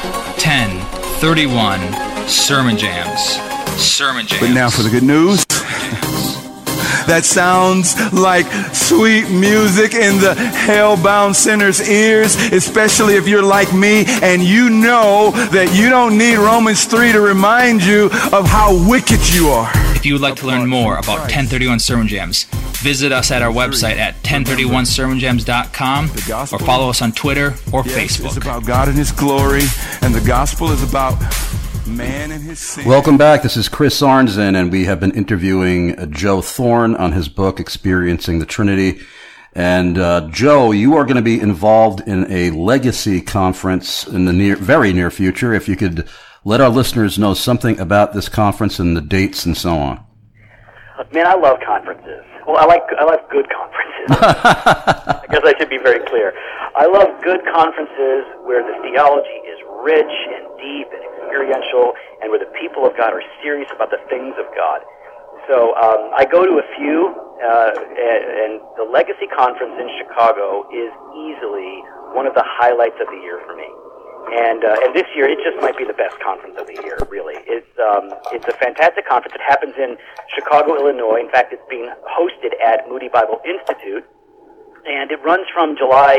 1031 Sermon Jams. But now for the good news. That sounds like sweet music in the hell-bound sinner's ears, especially if you're like me and you know that you don't need Romans 3 to remind you of how wicked you are. If you would like to learn more about 1031 Sermon Jams, visit us at our website at 1031sermonjams.com or follow us on Twitter or Facebook. It's about God and His glory, and the gospel is about man and his sin. Welcome back. This is Chris Arnzen, and we have been interviewing Joe Thorn on his book, Experiencing the Trinity. And Joe, you are going to be involved in a legacy conference in the very near future. If you could let our listeners know something about this conference and the dates and so on. Man, I love conferences. Well, I like good conferences. I guess I should be very clear. I love good conferences where the theology is rich and deep and experiential, and where the people of God are serious about the things of God. So I go to a few, and the Legacy Conference in Chicago is easily one of the highlights of the year for me. And this year, it just might be the best conference of the year, really. It's a fantastic conference. It happens in Chicago, Illinois. In fact, it's being hosted at Moody Bible Institute, and it runs from July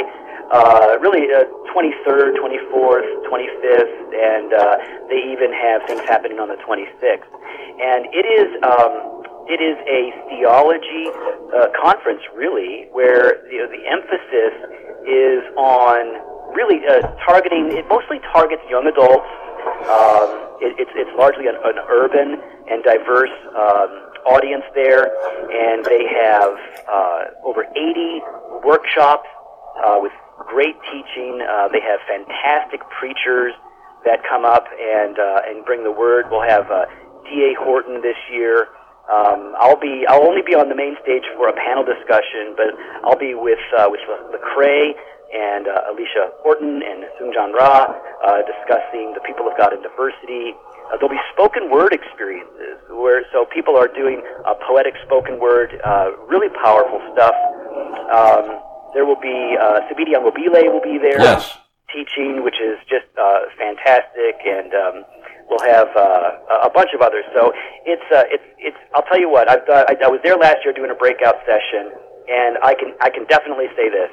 23rd, 24th, 25th, and they even have things happening on the 26th. And it is a theology conference, really, where the emphasis is on really targeting. It mostly targets young adults. It's largely an urban and diverse audience there, and they have over 80 workshops with great teaching. They have fantastic preachers that come up and bring the word. We'll have D.A. Horton this year. I'll only be on the main stage for a panel discussion, but I'll be with Lecrae and Alicia Horton and Sung-Jan Ra discussing the people of God in diversity. There'll be spoken word experiences so people are doing poetic spoken word, really powerful stuff. There will be Sabidi Angobile will be there teaching, which is just fantastic, and we'll have a bunch of others. So it's. I'll tell you what. I was there last year doing a breakout session, and I can definitely say this: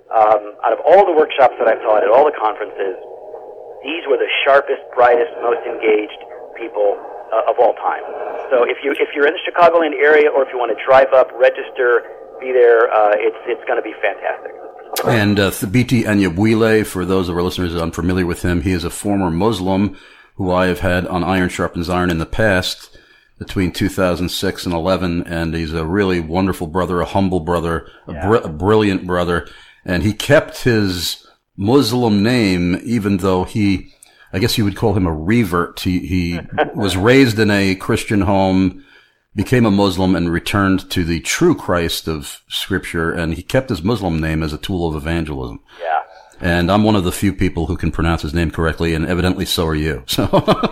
out of all the workshops that I've taught at all the conferences, these were the sharpest, brightest, most engaged people of all time. So if you're in the Chicagoland area, or if you want to drive up, register, be there, it's going to be fantastic. And Thabiti Anyabwile, for those of our listeners unfamiliar with him, he is a former Muslim who I have had on Iron Sharpens Iron in the past, between 2006 and 11, and he's a really wonderful brother, a humble brother, a brilliant brother, and he kept his Muslim name, even though I guess you would call him a revert. He was raised in a Christian home, became a Muslim, and returned to the true Christ of Scripture, and he kept his Muslim name as a tool of evangelism. Yeah. And I'm one of the few people who can pronounce his name correctly, and evidently so are you. So,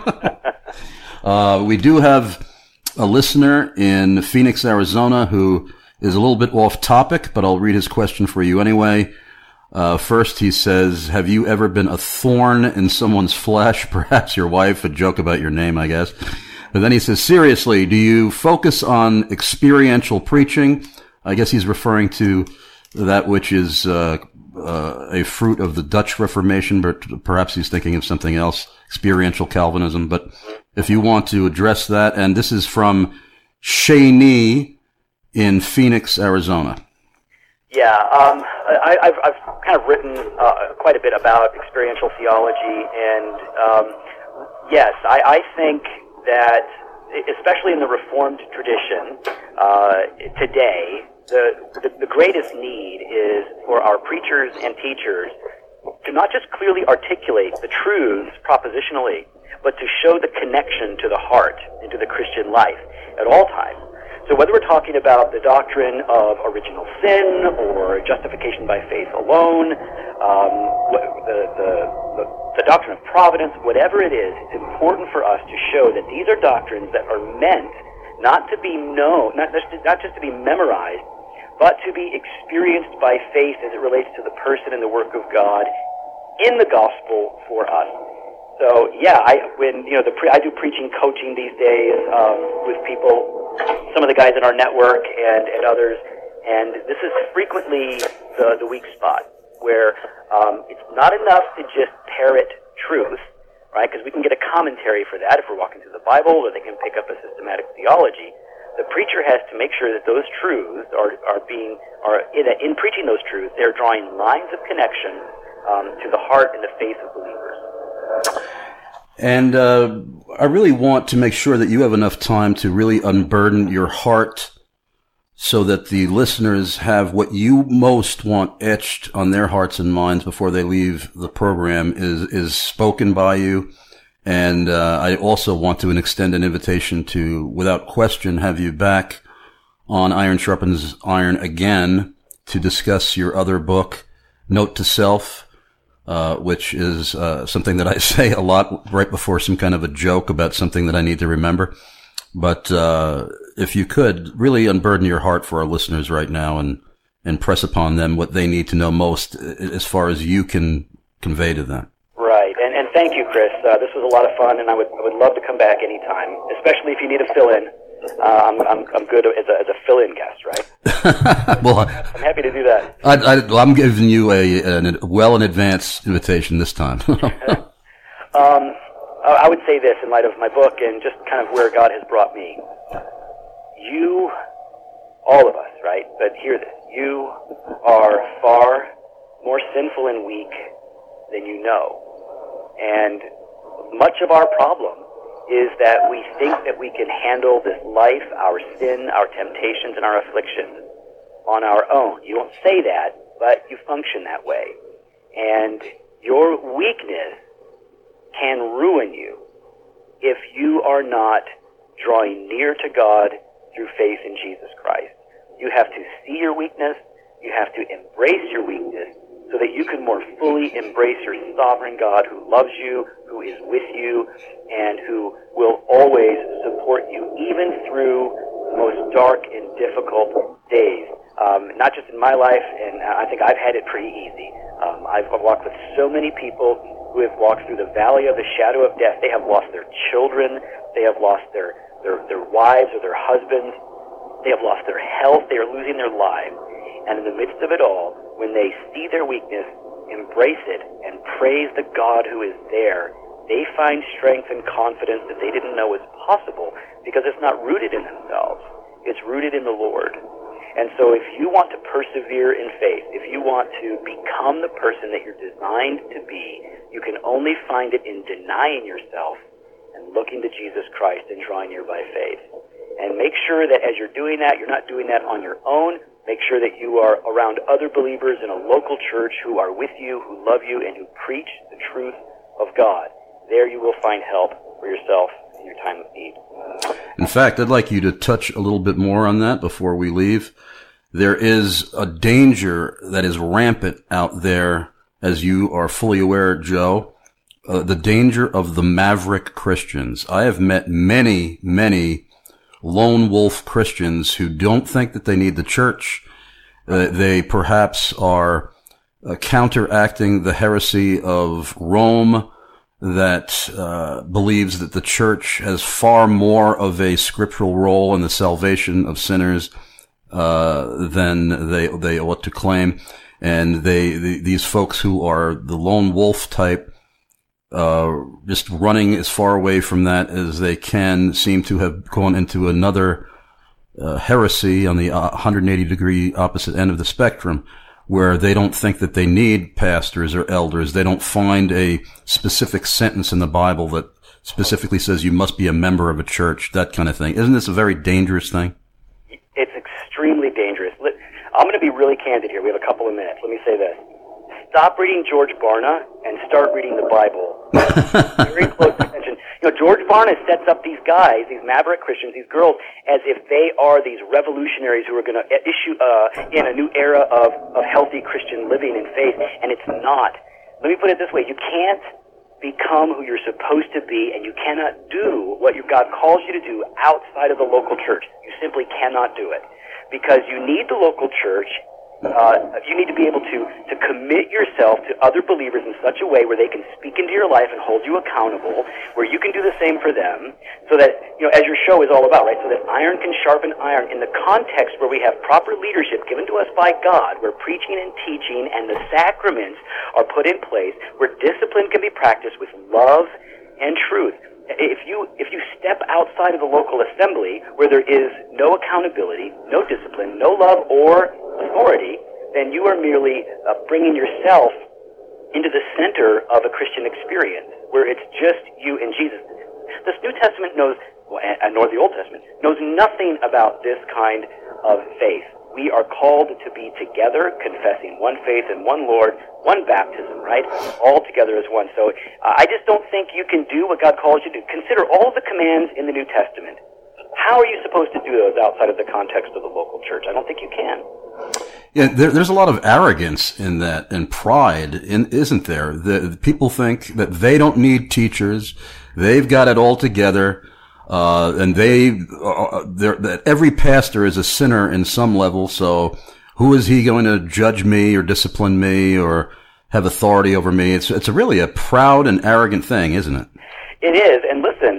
we do have a listener in Phoenix, Arizona, who is a little bit off topic, but I'll read his question for you anyway. First, he says, have you ever been a thorn in someone's flesh? Perhaps your wife, a joke about your name, I guess. But then he says, seriously, do you focus on experiential preaching? I guess he's referring to that which is a fruit of the Dutch Reformation, but perhaps he's thinking of something else, experiential Calvinism. But if you want to address that, and this is from Shaynee in Phoenix, Arizona. Yeah, I've kind of written quite a bit about experiential theology, and yes, I think that, especially in the Reformed tradition today, the greatest need is for our preachers and teachers to not just clearly articulate the truths propositionally, but to show the connection to the heart and to the Christian life at all times. So whether we're talking about the doctrine of original sin or justification by faith alone, the doctrine of providence, whatever it is, it's important for us to show that these are doctrines that are meant not to be known, not just to be memorized, but to be experienced by faith as it relates to the person and the work of God in the gospel for us. So yeah, I do preaching coaching these days with people, some of the guys in our network and others, and this is frequently the weak spot where it's not enough to just parrot truth, right? Because we can get a commentary for that if we're walking through the Bible, or they can pick up a systematic theology. The preacher has to make sure that those truths in preaching those truths, they're drawing lines of connection to the heart and the faith of believers. And I really want to make sure that you have enough time to really unburden your heart so that the listeners have what you most want etched on their hearts and minds before they leave the program is spoken by you. And I also want to extend an invitation to, without question, have you back on Iron Sharpens Iron again to discuss your other book, Note to Self, which is something that I say a lot right before some kind of a joke about something that I need to remember. But if you could really unburden your heart for our listeners right now and press upon them what they need to know most as far as you can convey to them. Right, and thank you, Chris. This was a lot of fun, and I would love to come back anytime, especially if you need a fill-in. I'm good as a fill-in guest, right? Well, I'm happy to do that. I'm giving you a well in advance invitation this time. I would say this in light of my book and just kind of where God has brought me. You, all of us, right? But hear this. You are far more sinful and weak than you know. And much of our problem is that we think that we can handle this life, our sin, our temptations, and our afflictions on our own. You don't say that, but you function that way. And your weakness can ruin you if you are not drawing near to God through faith in Jesus Christ. You have to see your weakness, you have to embrace your weakness, so that you can more fully embrace your sovereign God who loves you, who is with you, and who will always support you, even through the most dark and difficult days. Not just in my life, and I think I've had it pretty easy. I've walked with so many people who have walked through the valley of the shadow of death. They have lost their children, they have lost their wives or their husbands, they have lost their health, they are losing their lives. And in the midst of it all, when they see their weakness, embrace it, and praise the God who is there, they find strength and confidence that they didn't know was possible, because it's not rooted in themselves. It's rooted in the Lord. And so if you want to persevere in faith, if you want to become the person that you're designed to be, you can only find it in denying yourself and looking to Jesus Christ and drawing near by faith. And make sure that as you're doing that, you're not doing that on your own. Make sure that you are around other believers in a local church who are with you, who love you, and who preach the truth of God. There you will find help for yourself in your time of need. In fact, I'd like you to touch a little bit more on that before we leave. There is a danger that is rampant out there, as you are fully aware, Joe, the danger of the maverick Christians. I have met many, many lone wolf Christians who don't think that they need the church. They perhaps are counteracting the heresy of Rome that believes that the church has far more of a scriptural role in the salvation of sinners than they ought to claim. And these folks who are the lone wolf type, just running as far away from that as they can, seem to have gone into another heresy on the 180-degree opposite end of the spectrum, where they don't think that they need pastors or elders. They don't find a specific sentence in the Bible that specifically says you must be a member of a church, that kind of thing. Isn't this a very dangerous thing? It's extremely dangerous. I'm going to be really candid here. We have a couple of minutes. Let me say this. Stop reading George Barna and start reading the Bible. Very close attention. You know, George Barna sets up these guys, these maverick Christians, these girls, as if they are these revolutionaries who are going to issue in a new era of healthy Christian living and faith, and it's not. Let me put it this way. You can't become who you're supposed to be, and you cannot do what God calls you to do outside of the local church. You simply cannot do it, because you need the local church. You need to be able to commit yourself to other believers in such a way where they can speak into your life and hold you accountable, where you can do the same for them, so that, you know, as your show is all about, right, so that iron can sharpen iron in the context where we have proper leadership given to us by God, where preaching and teaching and the sacraments are put in place, where discipline can be practiced with love and truth. If you step outside of the local assembly, where there is no accountability, no discipline, no love or authority, then you are merely bringing yourself into the center of a Christian experience, where it's just you and Jesus. This New Testament knows, nor the Old Testament, knows nothing about this kind of faith. We are called to be together, confessing one faith and one Lord, one baptism, right? All together as one. So I just don't think you can do what God calls you to do. Consider all the commands in the New Testament. How are you supposed to do those outside of the context of the local church? I don't think you can. Yeah, there's a lot of arrogance in that, and pride, isn't there? The people think that they don't need teachers. They've got it all together. And that every pastor is a sinner in some level, so who is he going to judge me or discipline me or have authority over me? It's really a proud and arrogant thing, isn't it? It is, and listen,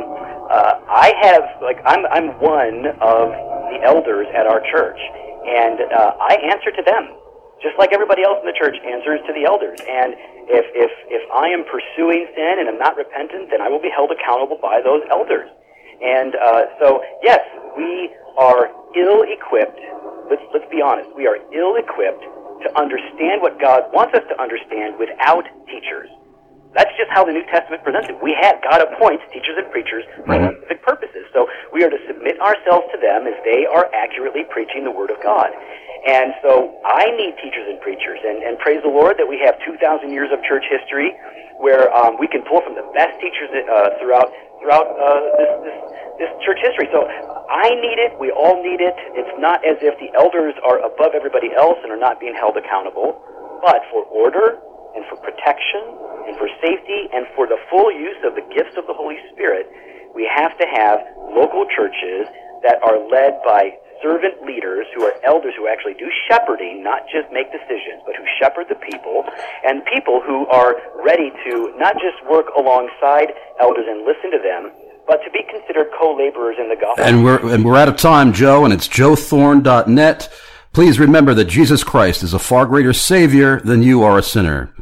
I'm one of the elders at our church, and I answer to them, just like everybody else in the church answers to the elders. And if I am pursuing sin and am not repentant, then I will be held accountable by those elders. And so, yes, we are ill-equipped. Let's be honest. We are ill-equipped to understand what God wants us to understand without teachers. That's just how the New Testament presents it. God appoints teachers and preachers for specific purposes. So we are to submit ourselves to them as they are accurately preaching the Word of God. And so I need teachers and preachers. And praise the Lord that we have 2,000 years of church history where we can pull from the best teachers throughout this church history. So I need it. We all need it. It's not as if the elders are above everybody else and are not being held accountable. But for order and for protection and for safety and for the full use of the gifts of the Holy Spirit, we have to have local churches that are led by servant leaders who are elders who actually do shepherding, not just make decisions, but who shepherd the people, and people who are ready to not just work alongside elders and listen to them, but to be considered co-laborers in the gospel. And we're out of time, Joe, and it's joethorn.net. Please remember that Jesus Christ is a far greater Savior than you are a sinner.